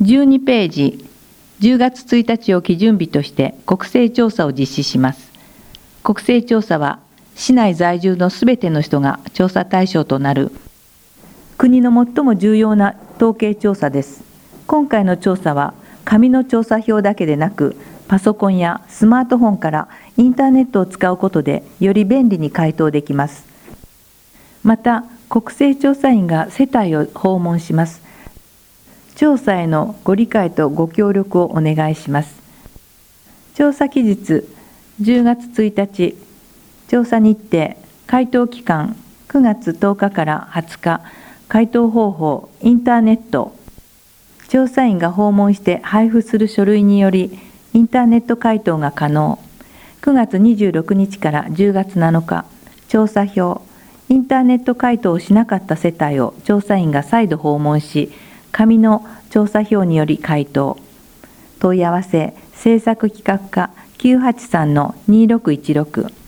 12ページ、10月1日を基準日として国勢調査を実施します。国勢調査は、市内在住のすべての人が調査対象となる国の最も重要な統計調査です。今回の調査は、紙の調査票だけでなく、パソコンやスマートフォンからインターネットを使うことでより便利に回答できます。また、国勢調査員が世帯を訪問します。調査へのご理解とご協力をお願いします。調査期日、10月1日、調査日程、回答期間、9月10日から20日、回答方法、インターネット、調査員が訪問して配布する書類により、インターネット回答が可能。9月26日から10月7日、調査票、インターネット回答をしなかった世帯を調査員が再度訪問し、紙の調査票により回答。問い合わせ、政策企画課983-2616